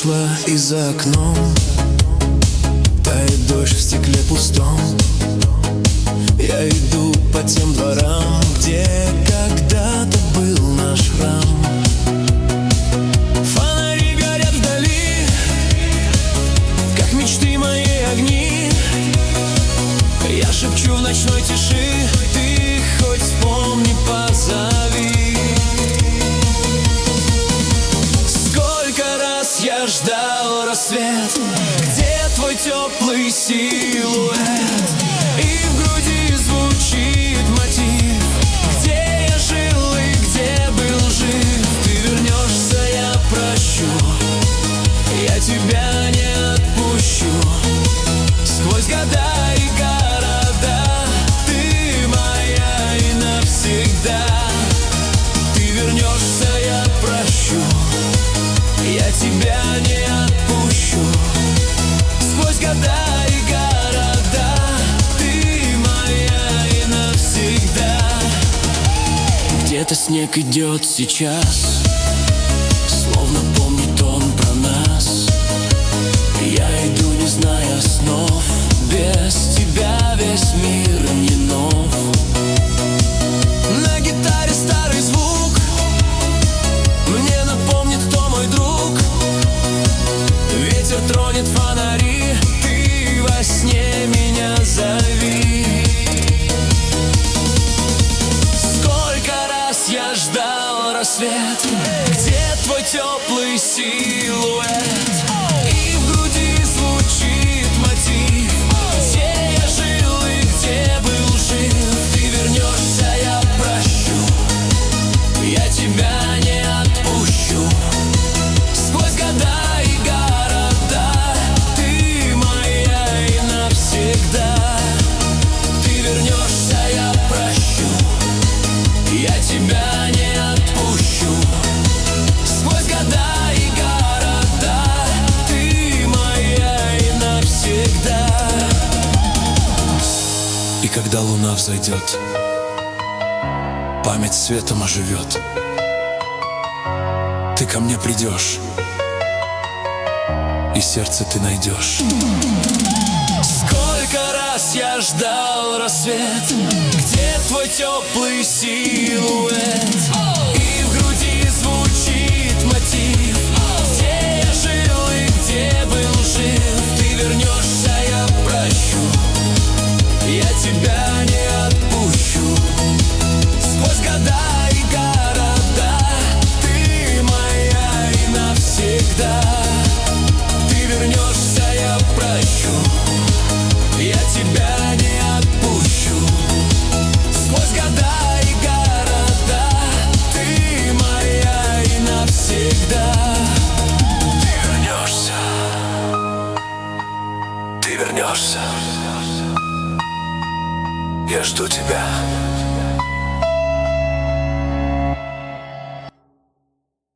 вышла и за окном тает дождь в стекле пустом. Я иду по тем дворам, где когда-то был наш храм. Фонари горят вдали, как мечты мои огни. Я шепчу в ночной тиши: ты хоть вспомни, позови. Сколько раз я ждал рассвет, где твой теплый силуэт, и в груди звучит мотив, где я жил и где был жив. Ты вернешься, я прощу, я тебя не отпущу. Сквозь года и города ты моя и навсегда. Ты вернешься, я прощу, я тебя не отпущу. Сквозь года и города ты моя и навсегда. Где-то снег идет сейчас, словно помнит он про нас. Я иду, не зная снов, без тебя весь мир не нов. На гитаре старый звук мне напомнит, кто мой друг. Ветер тронет фонари, ты во сне меня зови. Сколько раз я ждал рассвет, где твой теплый силуэт, и в груди звучит мотив, где я жил и где был жив. Ты вернешься, я прощу, я тебя не отпущу. Сквозь года и города ты моя и навсегда. Ты вернешься, я прощу, я тебя не отпущу. Сквозь года и города ты моя и навсегда. И когда луна взойдет, память светом оживет. Ты ко мне придешь, и сердце ты найдешь. Сколько раз я ждал рассвет, где твой теплый силуэт, и в груди звучит мотив, где я жил и где был жив. Ты вернешься, я прощу, я тебя не отпущу. Сквозь года и города ты моя и навсегда. Ты вернешься, я прощу, я тебя не отпущу. Сквозь года и города ты моя и навсегда. Ты вернешься, ты вернешься. Я жду тебя.